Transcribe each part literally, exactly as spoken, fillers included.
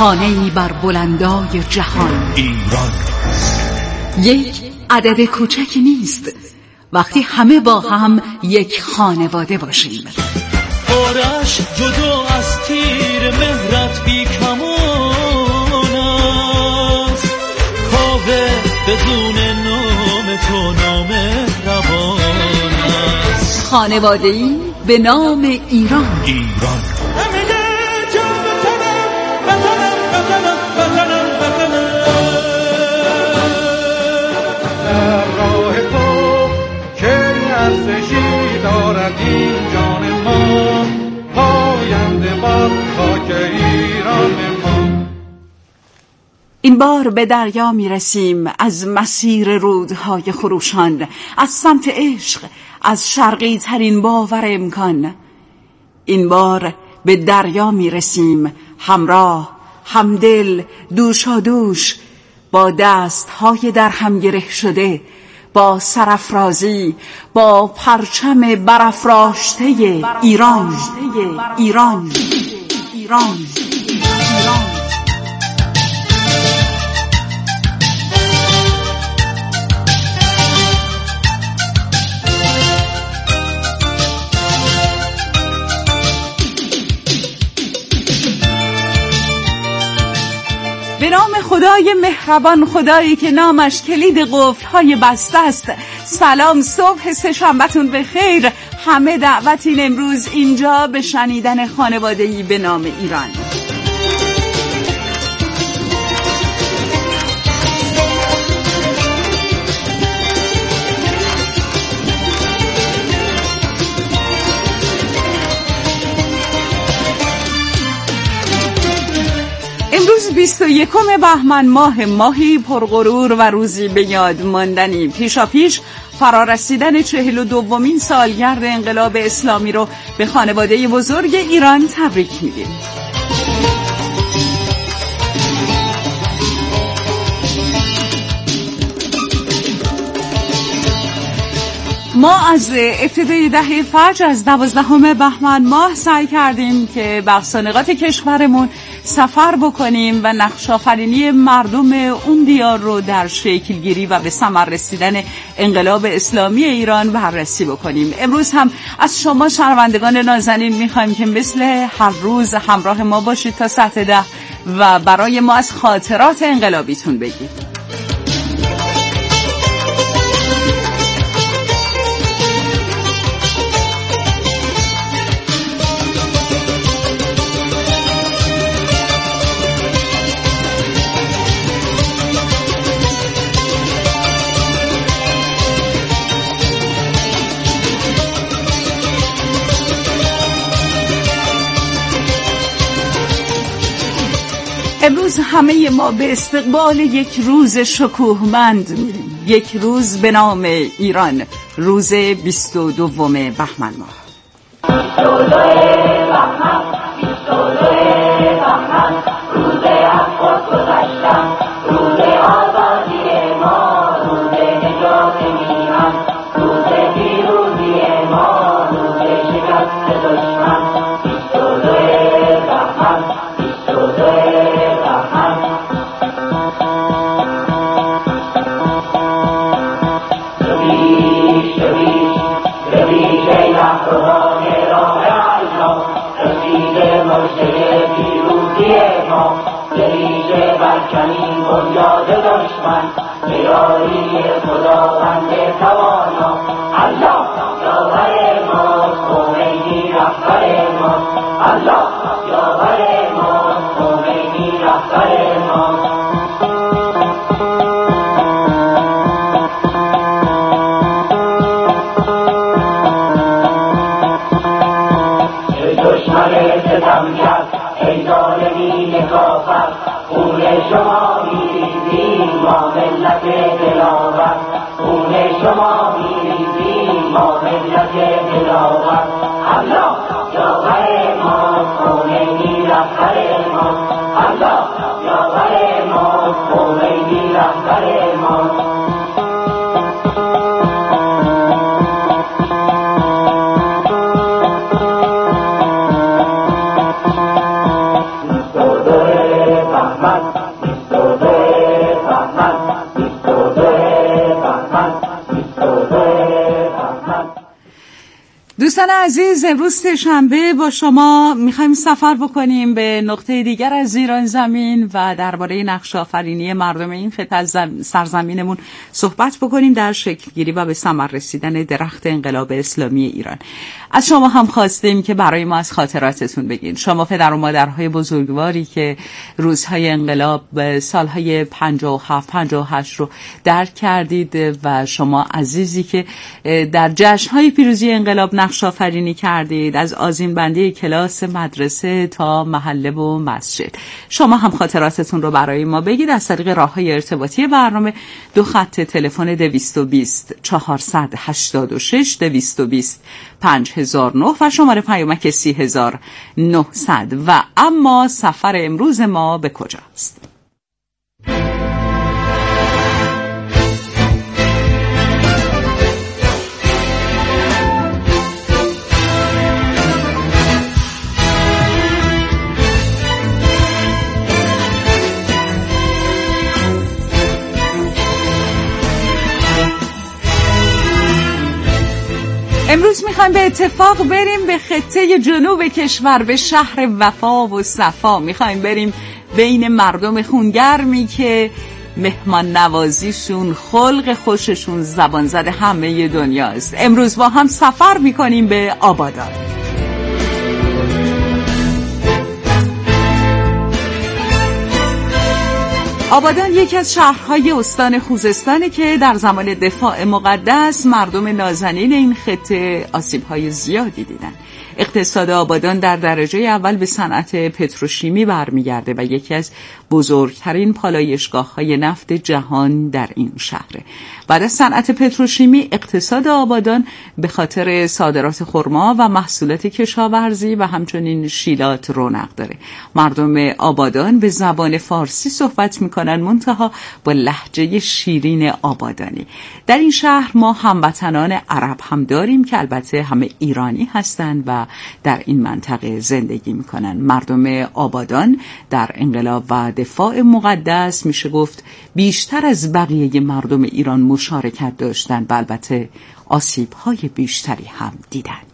خانه‌ای بر بلندای جهان. ایران یک عدد کوچکی نیست وقتی همه با هم یک خانواده باشیم. آرش جدا از تیر مهرت بی کمان است، کاوه بدون نام تو نام روان است. خانواده‌ای به نام ایران. ایران این جان ما پاینده باد خاک ایران ما. این بار به دریا می رسیم از مسیر رودهای خروشان، از سمت عشق، از شرقی ترین باور امکان. این بار به دریا می رسیم همراه، همدل، دوشادوش، با دستهای در هم گره شده، با سرافرازی، با پرچم برافراشته ایران. ایران ایران ایران. به نام خدای مهربان، خدایی که نامش کلید قفل‌های بسته است. سلام، صبح سه‌شنبه‌تون بخیر. همه دعوتین امروز اینجا به شنیدن خانواده‌ای به نام ایران. امروز بیست و یکم بهمن ماه، ماهی پرغرور و روزی به یاد ماندنی. پیشا پیش فرارسیدن چهل و دومین سالگرد انقلاب اسلامی رو به خانواده بزرگ ایران تبریک میگیم. ما از ابتدای دهه فجر از دوازدهم بهمن ماه سعی کردیم که به اقصانقاط کشورمون سفر بکنیم و نقش آفرینی مردم اون دیار رو در شکلگیری و به ثمر رسیدن انقلاب اسلامی ایران بررسی بکنیم. امروز هم از شما شنوندگان نازنین میخوایم که مثل هر روز همراه ما باشید تا ساعت ده و برای ما از خاطرات انقلابیتون بگید. امروز همه ما به استقبال یک روز شکوهمند میریم، یک روز به نام ایران، روز بیست و دوم بهمن ماه. بیست و دو بهمن، بیست و دو بهمن، روز از خود گذشتن، روز آزادی ما، روز نجات میهن، روز پیروزی ما، روز شکست دشمن. بیست و دو بهمن، بیست و دو برکنیم بنیاد دشمن، به یاری خداوند توانا. الله یاور ما، خمینی رهبر ما. الله یاور ما، خمینی رهبر ما. دشمن ستمگر، ای ظالمین کافر، خون شما میریزیم ما ملت دلاور، خون شما میریزیم ما ملت دلاور. الله یاور ما، خمینی رهبر ما. الله یاور ما، خمینی رهبر ما. دوستان عزیز، امروز سه‌شنبه با شما میخوایم سفر بکنیم به نقطه دیگر از ایران زمین و درباره نقش آفرینی مردم این خطه از سرزمینمون صحبت بکنیم در شکل گیری و به ثمر رسیدن درخت انقلاب اسلامی ایران. از شما هم خواستیم که برای ما از خاطراتتون بگین. شما پدر و مادرهای بزرگواری که روزهای انقلاب سالهای پنجاه و هفت پنجاه و هشت رو درک کردید و شما عزیزی که در جشن‌های پیروزی انقلاب نقش آفرینی کردید، از آذین بندی کلاس مدرسه تا محله و مسجد. شما هم خاطراتتون رو برای ما بگید از طریق راه‌های ارتباطی برنامه. دو خط تلفن دویست و بیست چهارصد و هشتاد و شش دویست و بیست پنج هزار و نه و شماره پیامک سی هزار و نهصد. و اما سفر امروز ما به کجاست؟ امروز میخوایم به اتفاق بریم به خطه جنوب کشور، به شهر وفا و صفا. میخوایم بریم بین مردم خونگرمی که مهمان نوازیشون، خلق خوششون زبان زده همه دنیاست. امروز با هم سفر میکنیم به آبادان. آبادان یکی از شهرهای استان خوزستانه که در زمان دفاع مقدس مردم نازنین این خطه آسیب‌های زیادی دیدن. اقتصاد آبادان در درجه اول به صنعت پتروشیمی برمیگرده و یکی از بزرگترین پالایشگاه‌های نفت جهان در این شهره. بعد از صنعت پتروشیمی، اقتصاد آبادان به خاطر صادرات خرما و محصولات کشاورزی و همچنین شیلات رونق داره. مردم آبادان به زبان فارسی صحبت میکنن، منتها با لهجه شیرین آبادانی. در این شهر ما هموطنان عرب هم داریم که البته همه ایرانی هستند و در این منطقه زندگی میکنن. مردم آبادان در انقلاب و دفاع مقدس میشه گفت بیشتر از بقیه مردم ایران مشارکت داشتن و البته آسیب‌های بیشتری هم دیدند.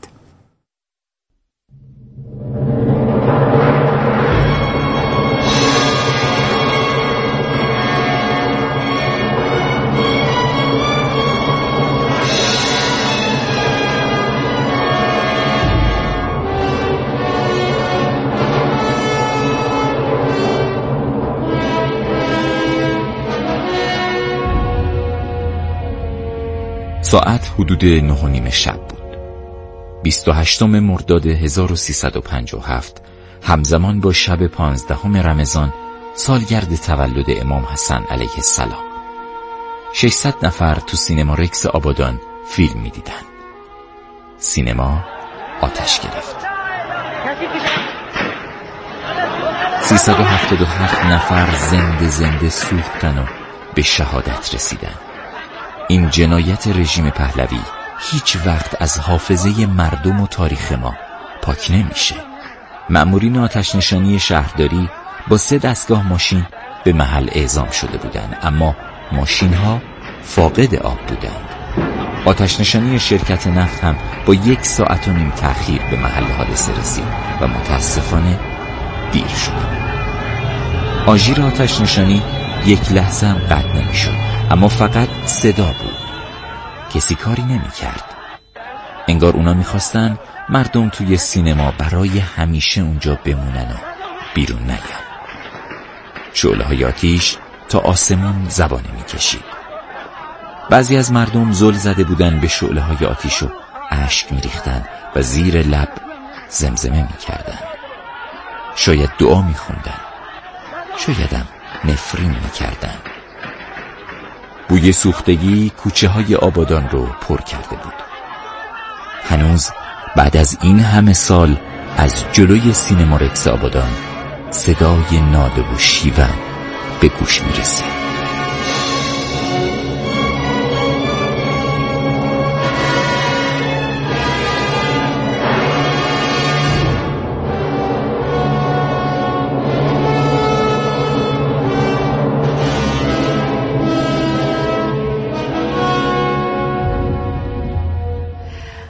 ساعت حدود نه و نیم شب بود. بیست و هشتم مرداد هزار و سیصد و پنجاه و هفت همزمان با شب پانزدهم رمضان، سالگرد تولد امام حسن علیه السلام. ششصد نفر تو سینما رکس آبادان فیلم می دیدن. سینما آتش گرفت. سیصد و هفتاد و هفت نفر زنده زنده سوختن و به شهادت رسیدن. این جنایت رژیم پهلوی هیچ وقت از حافظه مردم و تاریخ ما پاک نمیشه. مأمورین آتش نشانی شهرداری با سه دستگاه ماشین به محل اعزام شده بودند، اما ماشین ها فاقد آب بودند. آتش نشانی شرکت نفت هم با یک ساعت و نیم تأخیر به محل حادثه رسید و متاسفانه دیر شد. آژیر آتش نشانی یک لحظه هم قطع نمیشد، اما فقط صدا بود. کسی کاری نمی کرد. انگار اونا میخواستن مردم توی سینما برای همیشه اونجا بمونن و بیرون نیان. شعله های آتیش تا آسمون زبانه میکشید. بعضی از مردم زل زده بودن به شعله های آتیش و اشک میریختن و زیر لب زمزمه میکردن. شاید دعا میخوندن، شایدم نفرین میکردن. بوی سوختگی کوچه های آبادان رو پر کرده بود. هنوز بعد از این همه سال از جلوی سینما رکس آبادان صدای ناله و شیون به گوش می رسید.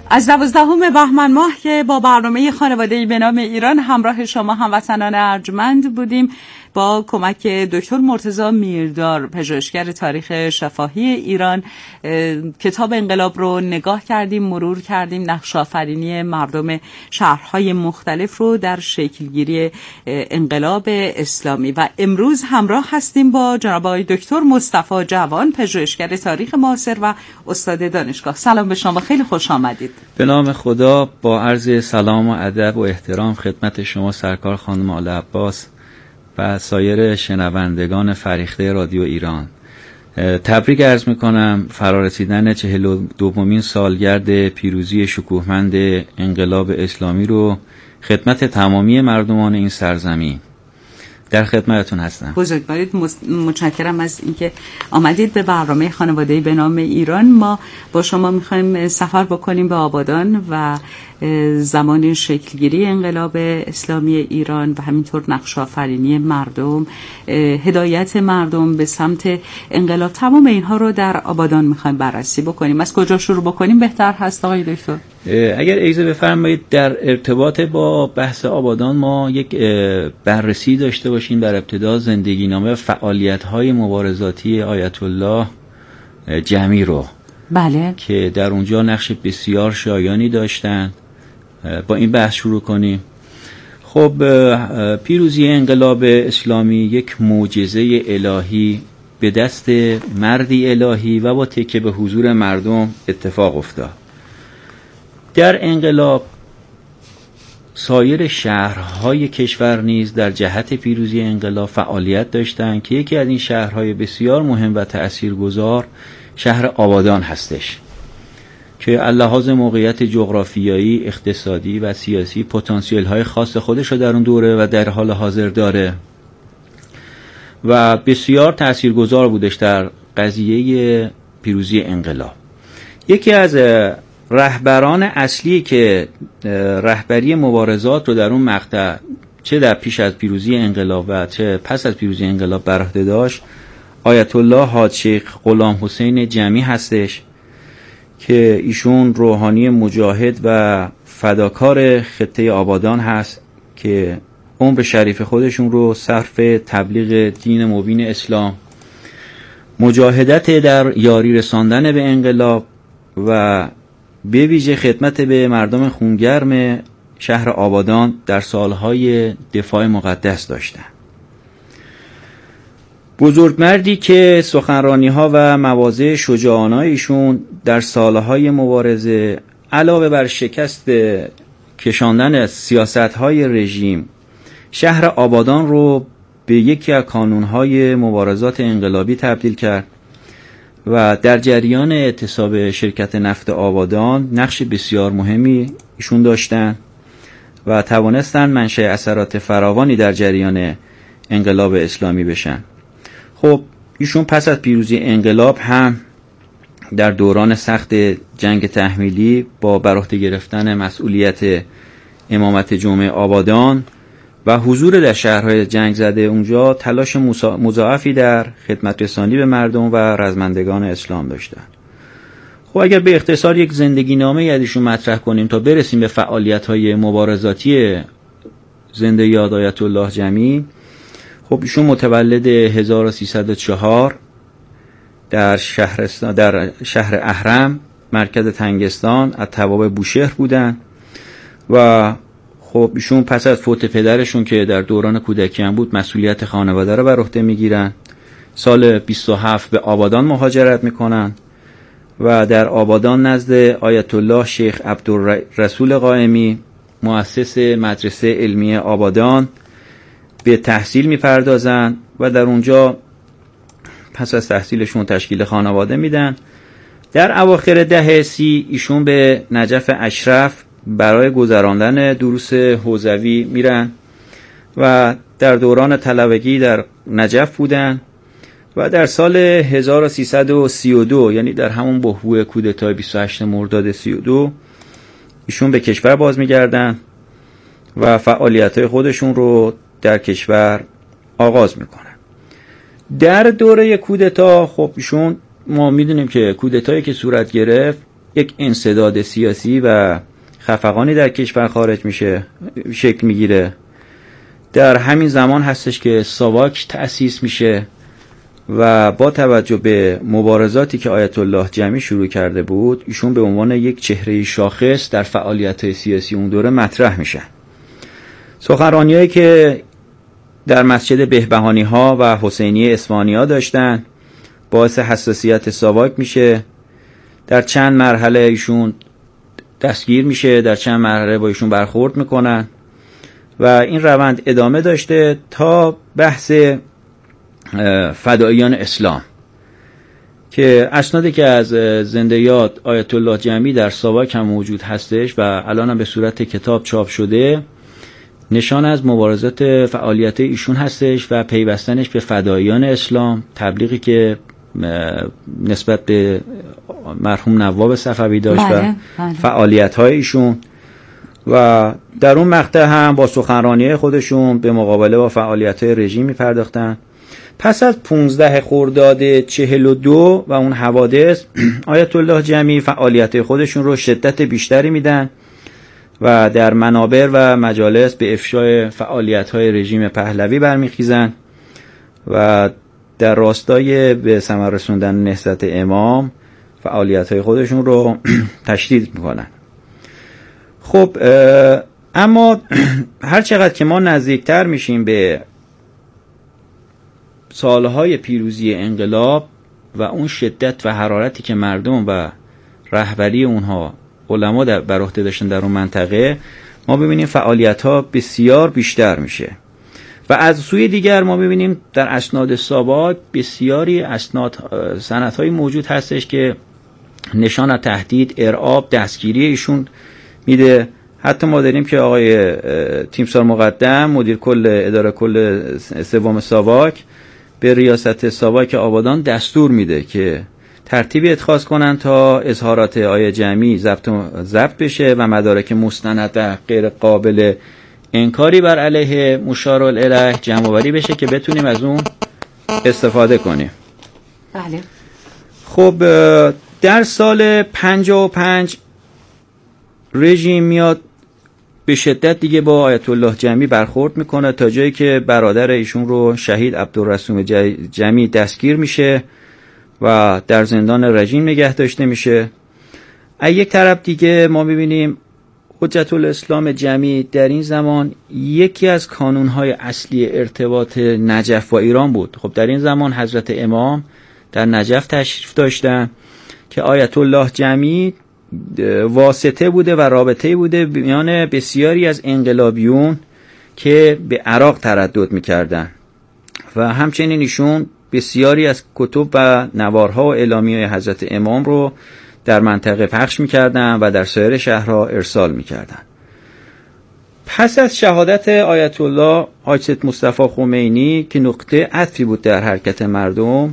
از دوازدهم بهمن ماه که با برنامه خانواده‌ای به نام ایران همراه شما هموطنان ارجمند بودیم، با کمک دکتر مرتضی میردار، پژوهشگر تاریخ شفاهی ایران، کتاب انقلاب رو نگاه کردیم، مرور کردیم، نقش آفرینی مردم شهرهای مختلف رو در شکلگیری انقلاب اسلامی. و امروز همراه هستیم با جناب آقای دکتر مصطفی جوان، پژوهشگر تاریخ معاصر و استاد دانشگاه. سلام به شما، خیلی خوش آمدید. به نام خدا، با عرض سلام و ادب و احترام خدمت شما سرکار خانم آل عباس و سایر شنوندگان فریخته رادیو ایران، تبریک عرض میکنم فرارسیدن چهل و دومین سالگرد پیروزی شکوهمند انقلاب اسلامی رو خدمت تمامی مردمان این سرزمین. در خدمتتون هستم. بزرگوارید، متشکرم از اینکه آمدید به برنامه خانواده‌ای به نام ایران. ما با شما میخوایم سفر بکنیم به آبادان و زمان شکلگیری انقلاب اسلامی ایران و همینطور نقش آفرینی مردم، هدایت مردم به سمت انقلاب. تمام اینها رو در آبادان میخوایم بررسی بکنیم. از کجا شروع بکنیم بهتر هست آقای دکتر؟ اگر اجازه بفرمایید در ارتباط با بحث آبادان ما یک بررسی داشته باشیم در ابتدا زندگی نامه و فعالیت‌های مبارزاتی آیت الله جمی رو. بله. که در اونجا نقش بسیار شایانی داشتند. با این بحث شروع کنیم. خب، پیروزی انقلاب اسلامی یک معجزه الهی به دست مردی الهی و با تکیه به حضور مردم اتفاق افتاد. در انقلاب سایر شهرهای کشور نیز در جهت پیروزی انقلاب فعالیت داشتند که یکی از این شهرهای بسیار مهم و تأثیرگذار شهر آبادان هستش که لحاظ موقعیت جغرافیایی، اقتصادی و سیاسی پتانسیل های خاص خودش رو در اون دوره و در حال حاضر داره و بسیار تأثیرگذار بودش در قضیه پیروزی انقلاب. یکی از رهبران اصلی که رهبری مبارزات رو در اون مقطع چه در پیش از پیروزی انقلاب و چه پس از پیروزی انقلاب بر عهده داشت، آیت الله حاج شیخ غلام حسین جمی هستش که ایشون روحانی مجاهد و فداکار خطه آبادان هست که عمر شریف خودشون رو صرف تبلیغ دین مبین اسلام، مجاهدت در یاری رساندن به انقلاب و به ویژه خدمت به مردم خونگرم شهر آبادان در سالهای دفاع مقدس داشتن. بزرگمردی که سخنرانی‌ها و مواضع شجاعانه ایشون در سالهای مبارزه علاوه بر شکست کشاندن سیاست‌های رژیم، شهر آبادان رو به یکی از کانون‌های مبارزات انقلابی تبدیل کرد و در جریان اعتصاب شرکت نفت آبادان نقش بسیار مهمی ایشون داشتن و توانستن منشأ اثرات فراوانی در جریان انقلاب اسلامی بشن. خب، ایشون پس از پیروزی انقلاب هم در دوران سخت جنگ تحمیلی با بر عهده گرفتن مسئولیت امامت جمعه آبادان و حضور در شهرهای جنگ زده اونجا تلاش مضاعفی در خدمت رسانی به مردم و رزمندگان اسلام داشتن. خب، اگر به اختصار یک زندگی نامه یادشون مطرح کنیم تا برسیم به فعالیت‌های مبارزاتی زنده یاد آیت الله جمی، خب ایشون متولد هزار و سیصد و چهار در شهر در شهر اهرم مرکز تنگستان از توابع بوشهر بودن و خب ایشون پس از فوت پدرشون که در دوران کودکی هم بود مسئولیت خانواده رو بر عهده میگیرن. سال بیست و هفت به آبادان مهاجرت میکنن و در آبادان نزد آیت الله شیخ عبدالرسول قائمی مؤسس مدرسه علمیه آبادان به تحصیل میپردازن و در اونجا پس از تحصیلشون تشکیل خانواده میدن. در اواخر دهه سی ایشون به نجف اشرف برای گذراندن دروس حوزوی میرن و در دوران طلبگی در نجف بودن و در سال هزار و سیصد و سی و دو، یعنی در همون بحبوح کودتای بیست و هشتم مرداد سی و دو، ایشون به کشور باز میگردن و فعالیت‌های خودشون رو در کشور آغاز میکنن. در دوره کودتا خب ایشون، ما میدونیم که کودتایی که صورت گرفت یک انسداد سیاسی و خفقانی در کشور خارج میشه شکل میگیره. در همین زمان هستش که ساواک تأسیس میشه و با توجه به مبارزاتی که آیت الله جمی شروع کرده بود، ایشون به عنوان یک چهره شاخص در فعالیت‌های سیاسی اون دوره مطرح میشن. سخنرانی‌هایی که در مسجد بهبهانی‌ها و حسینیه اصفهانی‌ها داشتن باعث حساسیت ساواک میشه. در چند مرحله ایشون دستگیر میشه، در چند مرحله با ایشون برخورد میکنن و این روند ادامه داشته تا بحث فداییان اسلام که اسنادی که از زنده یاد آیت الله جمی در ساواک هم موجود هستش و الان هم به صورت کتاب چاپ شده، نشان از مبارزات فعالیت ایشون هستش و پیوستنش به فداییان اسلام، تبلیغی که نسبت به مرحوم نواب صفوی داشت و فعالیت‌های ایشون و در اون مقطع هم با سخنرانی خودشون به مقابله با فعالیت‌های رژیم می‌پرداختن. پس از پانزده خرداد چهل و دو و اون حوادث آیت الله جمی فعالیت خودشون رو شدت بیشتری میدن و در منابر و مجالس به افشای فعالیت‌های رژیم پهلوی برمیخیزن و در راستای به ثمر رسوندن نهضت امام فعالیت‌های خودشون رو تشدید میکنن. خب اما هر چقدر که ما نزدیکتر میشیم به سالهای پیروزی انقلاب و اون شدت و حرارتی که مردم و رهبری اونها علما در بر عهده داشتن در اون منطقه، ما ببینیم فعالیت‌ها بسیار بیشتر میشه و از سوی دیگر ما ببینیم در اسناد ساواک بسیاری اسناد سندهای موجود هستش که نشان از تهدید، ارعاب، دستگیری ایشون میده. حتی ما داریم که آقای تیمسار مقدم مدیر کل اداره کل سوم ساواک به ریاست ساواک آبادان دستور میده که ترتیبی اتخاذ کنن تا اظهارات آیه جمی ضبط ضبط بشه و مدارک مستند و غیر قابل انکاری بر علیه مشار الیه جمع آوری بشه که بتونیم از اون استفاده کنیم. بله. خب در سال پنجاه و پنج رژیم میاد به شدت دیگه با آیت الله جمی برخورد میکنه تا جایی که برادر ایشون رو شهید عبدالرسوم جمی دستگیر میشه و در زندان رژیم نگه داشته میشه. از یک طرف دیگه ما ببینیم حجت الاسلام جمی در این زمان یکی از کانونهای اصلی ارتباط نجف و ایران بود. خب در این زمان حضرت امام در نجف تشریف داشتن که آیت الله جمی واسطه بوده و رابطه بوده میان بسیاری از انقلابیون که به عراق تردد میکردن و همچنین ایشون بسیاری از کتب و نوارها و اعلامیه حضرت امام رو در منطقه پخش میکردن و در سایر شهرها ارسال میکردن. پس از شهادت آیت الله حاج سید مصطفی خمینی که نقطه عطفی بود در حرکت مردم،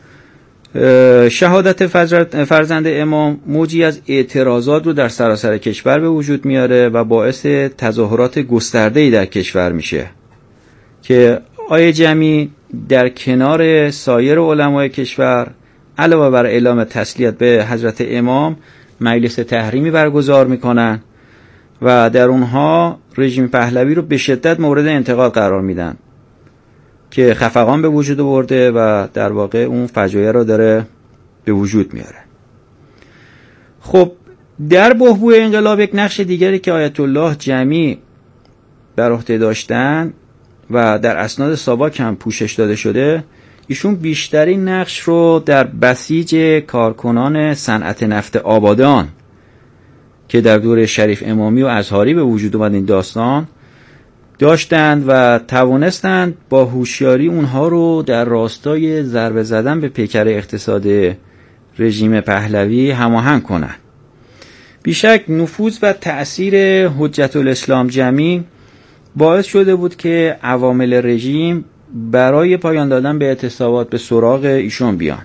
شهادت فرزند امام موجی از اعتراضات رو در سراسر کشور به وجود میاره و باعث تظاهرات گسترده‌ای در کشور میشه که آیه جمی در کنار سایر علمای کشور علاوه بر اعلام تسلیت به حضرت امام مجلس تحریمی برگزار میکنن و در اونها رژیم پهلوی رو به شدت مورد انتقاد قرار میدن که خفقان به وجود آورده و در واقع اون فجایع رو داره به وجود میاره. خب در بحبوح انقلاب یک نقش دیگری که آیت الله جمی بر عهده داشتن و در اسناد ساواک هم پوشش داده شده، ایشون بیشترین نقش رو در بسیج کارکنان صنعت نفت آبادان که در دوره شریف امامی و ازهاری به وجود اومد این داستان داشتند و توانستند با هوشیاری اونها رو در راستای ضربه زدن به پیکر اقتصاد رژیم پهلوی هماهنگ کنند. بیشک نفوذ و تأثیر حجت الاسلام جمی باعث شده بود که عوامل رژیم برای پایان دادن به اعتصابات به سراغ ایشون بیان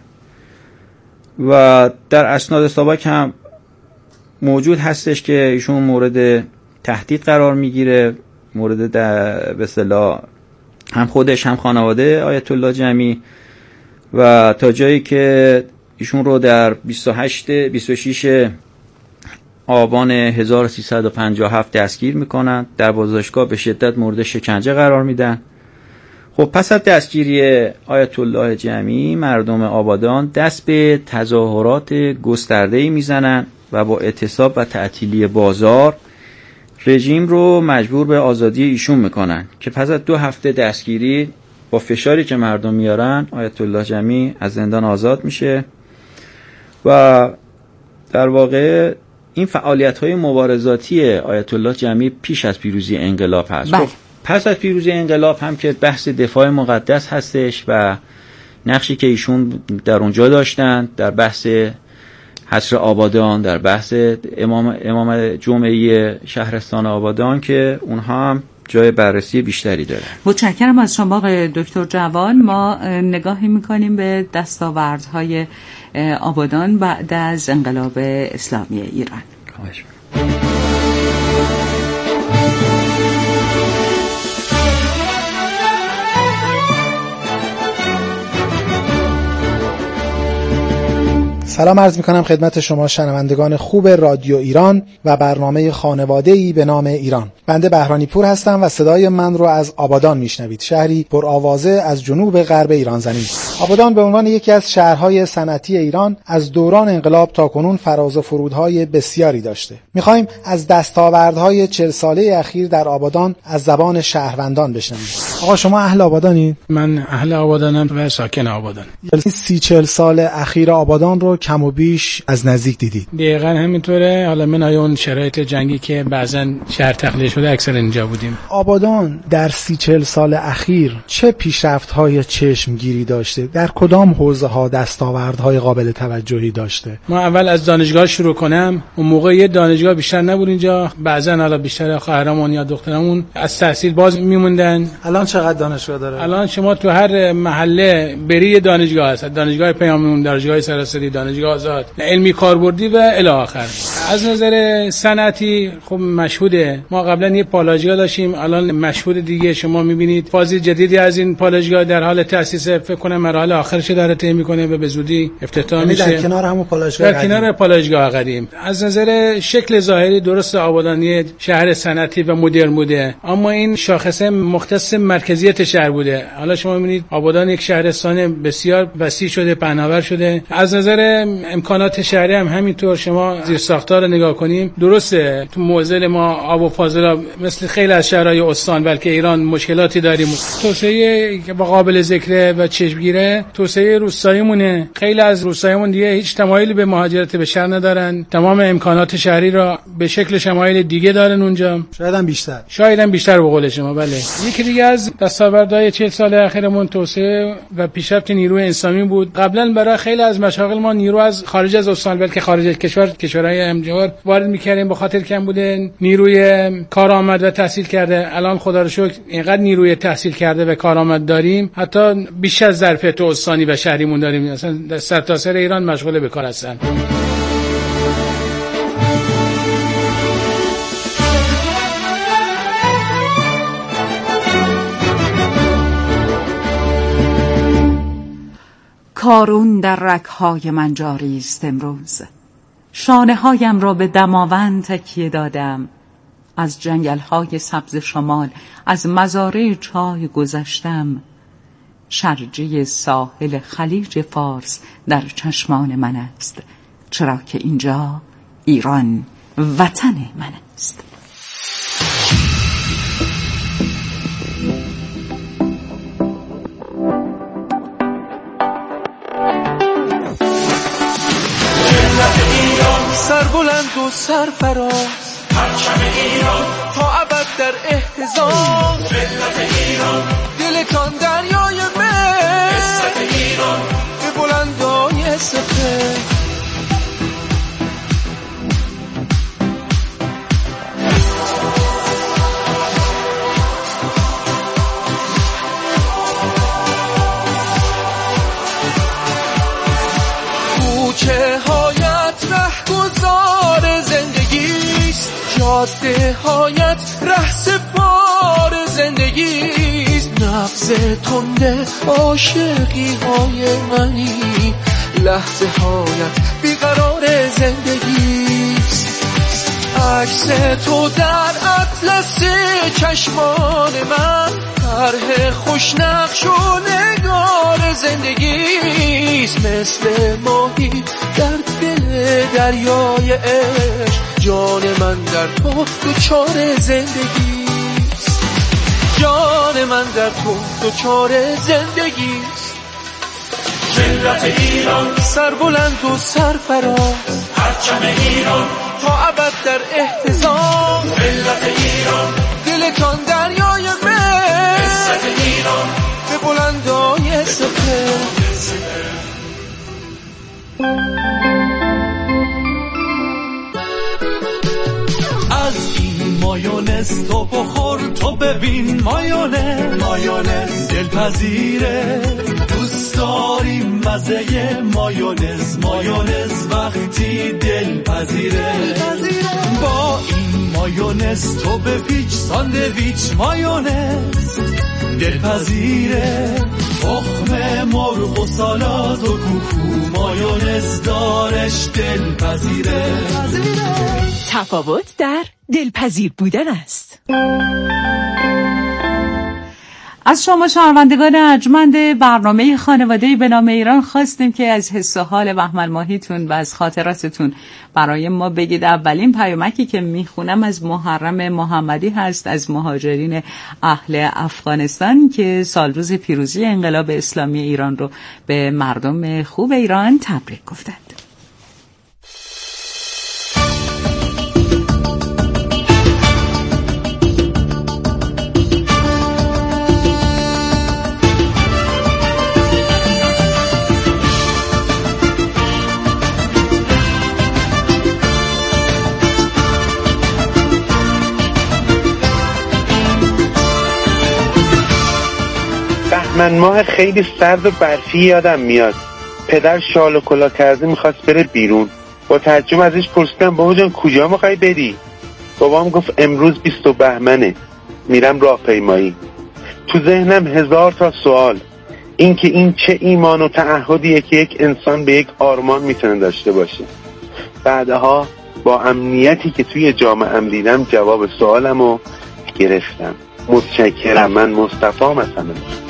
و در اسناد ساواک هم موجود هستش که ایشون مورد تهدید قرار میگیره، مورد به اصطلاح هم خودش هم خانواده آیت الله جمی و تا جایی که ایشون رو در بیست و هشت بیست و شش آبان هزار و سیصد و پنجاه و هفت دستگیر میکنن، در بازداشتگاه به شدت مورد شکنجه قرار میدن. خب پس از دستگیری آیت الله جمی، مردم آبادان دست به تظاهرات گسترده‌ای میزنن و با اعتصاب و تعطیلی بازار رژیم رو مجبور به آزادی ایشون میکنن که پس از دو هفته دستگیری با فشاری که مردم میارن آیت الله جمی از زندان آزاد میشه و در واقع این فعالیت‌های مبارزاتی آیت الله جمی پیش از پیروزی انقلاب هست. خب پس از پیروزی انقلاب هم که بحث دفاع مقدس هستش و نقشی که ایشون در اونجا داشتن در بحث حصر آبادان، در بحث امام امام جمعه شهرستان آبادان که اونها هم جای بررسی بیشتری داره. متشکرم از شما دکتر جوان. ما نگاهی میکنیم به دستاوردهای آبادان بعد از انقلاب اسلامی ایران. خواهش می‌کنم. سلام عرض میکنم خدمت شما شنوندگان خوب رادیو ایران و برنامه خانواده‌ای به نام ایران. بنده بهرانی پور هستم و صدای من رو از آبادان میشنوید، شهری پر آوازه از جنوب غرب ایران زمین. آبادان به عنوان یکی از شهرهای صنعتی ایران از دوران انقلاب تا کنون فراز و فرودهای بسیاری داشته. میخوایم از دستاوردهای چهل ساله اخیر در آبادان از زبان شهروندان بشنویم. آقا شما اهل آبادانی؟ من اهل آبادانم و ساکن آبادان. سی چهل سال اخیر آبادان رو کم و بیش از نزدیک دیدید. دقیقاً همینطوره. حالا من اون شرایط جنگی که بعضا شهر تخلیه شده اکثر اینجا بودیم. آبادان در سی چهل سال اخیر چه پیشرفت‌های چشمگیری داشته؟ در کدام حوزه‌ها دستاوردهای قابل توجهی داشته؟ ما اول از دانشگاه شروع کنم. اون موقع یه دانشگاه بیشتر نبود اینجا. بعضا حالا بیشتر خواهرامون یا دخترامون از تحصیل باز میموندن. الان چقدر دانشگاه داره؟ الان شما تو هر محله بری دانشگاه هست. دانشگاه پیامون، دانشگاه سراسری، دانشگاه آزاد، علمی کاربردی و الی آخر. از نظر صنعتی خب مشهوده. ما قبلا یه پالایشگاه داشتیم، الان مشهود دیگه. شما میبینید فاز جدیدی از این پالایشگاه در حال تاسیس، فکر کنم مراحل آخرش داره طی میکنه و به زودی افتتاح میشه. در کنار همون پالایشگاه در کنار پالایشگاه قدیم. از نظر شکل ظاهری درست آبادانی شهر صنعتی و مدرن بوده، اما این شاخصه مختص مرکزیت شهر بوده. حالا شما میبینید آبادان یک شهرستان بسیار وسیع شده، پهناور شده. از نظر امکانات شهری هم همینطور. شما زیر ساختار نگاه کنیم، درسته تو موزل ما آب و فاضلاب مثل خیلی از شهرهای استان بلکه ایران مشکلاتی داریم. توسعه که با قابل ذکر و چشمگیره توسعه روستاییمونه. خیلی از روستاییمون دیگه هیچ تمایلی به مهاجرت به شهر ندارن، تمام امکانات شهری را به شکل شمایل دیگه دارن اونجا، شاید هم بیشتر شاید هم بیشتر به قول شما. بله. یکی دیگه از دستاوردهای چهل سال اخیرمون توسعه و پیشرفت نیروی انسانی بود. قبلا برای خیلی از مشاغل ما نیرو از خارج از استان بلکه خارج از کشور، کشورهای همجوار وارد می‌کردیم، به خاطر کم بوده نیروی کارآمد و تحصیل کرده. الان خدا رو شکر اینقدر نیروی تحصیل کرده و کارآمد داریم، حتی بیش از ظرفیت استانی و شهریمون داریم. اصلا در سرتاسر ایران مشغول به کار هستن. کارون در رگ‌های من جاری است امروز. شانه هایم را به دماوند تکیه دادم. از جنگل‌های سبز شمال، از مزارع چای گذشتم. شرجی ساحل خلیج فارس در چشمان من است، چرا که اینجا ایران وطن من است. سربلند و سرفراز پرچم ایران تا ابد در احتضان، ملت ایران دلتان دریای ملت ایران به بلندای سپهر. کوچه هایت رهگذار زندگیست، جاده هایت ره سپار زندگیست. نبض تنده عاشقی های منی، لحظه هایت بیقرار زندگیست. عکس تو در اطلس چشمان من، طرح خوشنقش و نگار زندگیست، مثل ماهی در دل دریای عشق، جان من در تو دوچار زندگیست، جان من در تو دوچار زندگیست. ملت ایران سربلند و سرفراز، پرچم ایران تا ابد در احتضان، ملت ایران دلتان دریای مهر، عزت ایران به بلندای سپهر. از این مایونز تو بخور تو ببین، مایونز مایونز دلپذیره، دوست داریم مزه مایونز، مایونز وقتی دلپذیره، با این مایونز تو بپیچ ساندویچ، مایونز دلپذیره، تخم مرغ و سالاد و کوکو، مایونز دارش دلپذیره. تفاوت در دلپذیر بودن است. از شما شنوندگان ارجمند برنامه خانواده‌ای به نام ایران خواستیم که از حس و حال بهمن ماهیتون و از خاطراتتون برای ما بگید. اولین پیامکی که میخونم از محرم محمدی هست، از مهاجرین اهل افغانستان که سالروز پیروزی انقلاب اسلامی ایران رو به مردم خوب ایران تبریک گفتند. من ماه خیلی سرد و برفی یادم میاد. پدر شال و کلاه کرده میخواست بره بیرون. با تعجب ازش پرسیدم بابا جان کجا میخوای بری؟ بابام گفت امروز بیست بهمنه، میرم راهپیمایی. تو ذهنم هزار تا سوال، این که این چه ایمان و تعهدیه که یک انسان به یک آرمان میتونه داشته باشه. بعدها با امنیتی که توی جامعه‌ام دیدم جواب سوالمو گرفتم. متشکرم. من مصطفی مثلا.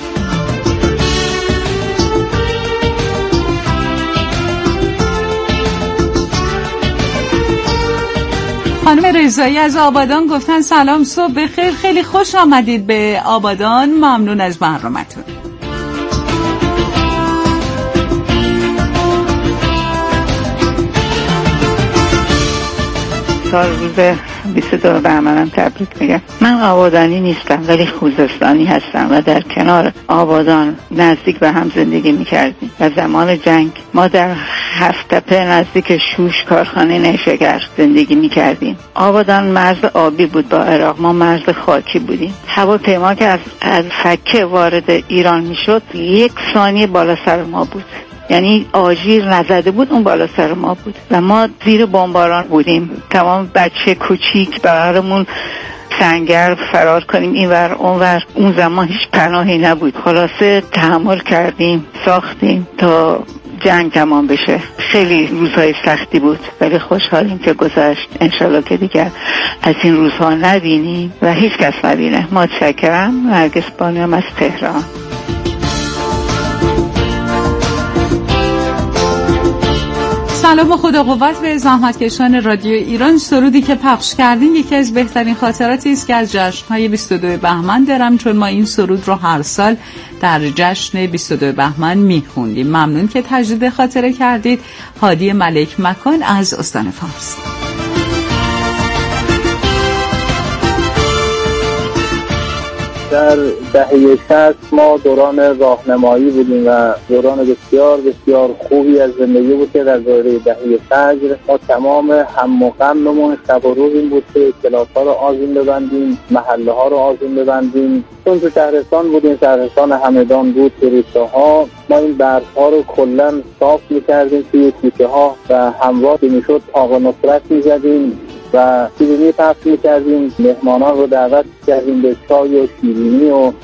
خانم رضایی از آبادان گفتن سلام، صبح بخیر، خیلی خوش آمدید به آبادان، ممنون از برنامه‌تون. سال روز بیست و دو بهمنم تبریک میگم. من آبادانی نیستم ولی خوزستانی هستم و در کنار آبادان نزدیک به هم زندگی میکردیم و زمان جنگ ما در هفت‌تپه نزدیک شوش کارخانه نیشکر زندگی میکردیم. آبادان مرز آبی بود با عراق، ما مرز خاکی بودیم. هواپیما که از, از فکه وارد ایران میشد یک ثانیه بالا سر ما بود، یعنی آژیر نزده بود اون بالا سر ما بود و ما زیر بمباران بودیم. تمام بچه کوچیک برامون سنگر فرار کنیم اینور اونور، اون زمان هیچ پناهی نبود. خلاصه تحمل کردیم، ساختیم تا جنگ تمام بشه. خیلی روزهای سختی بود ولی خوشحالیم که گذشت. انشالله که دیگر از این روزها نبینیم و هیچ کس نبینه. متشکرم. نرگس بانوام از تهران. سلام و خدا قوت به زحمتکشان رادیو ایران. سرودی که پخش کردین یکی از بهترین خاطراتی است که از جشن‌های بیست و دو بهمن دارم، چون ما این سرود رو هر سال در جشن بیست و دو بهمن میخوندیم. ممنون که تجدید خاطره کردید. هادی ملک مکان از استان فارس. در دهه شصت ما دوران راهنمایی بودیم و دوران بسیار بسیار خوبی از زندگی بود که در دوره دهه فجر ما تمام هم و غممون شب و روز این بود که کلاس‌ها رو آذین ببندیم، محله ها رو آذین ببندیم. چون تو شهرستان بودیم، شهرستان همدان بود، تو روستاها ما این برف‌ها رو کلاً صاف می‌کردیم توی کوچه‌ها و همراه که می‌شد آقا نصرت می‌زدیم و شیرینی پخش می‌کردیم. مهمانان رو دعوت کردیم به چای و شیرینی و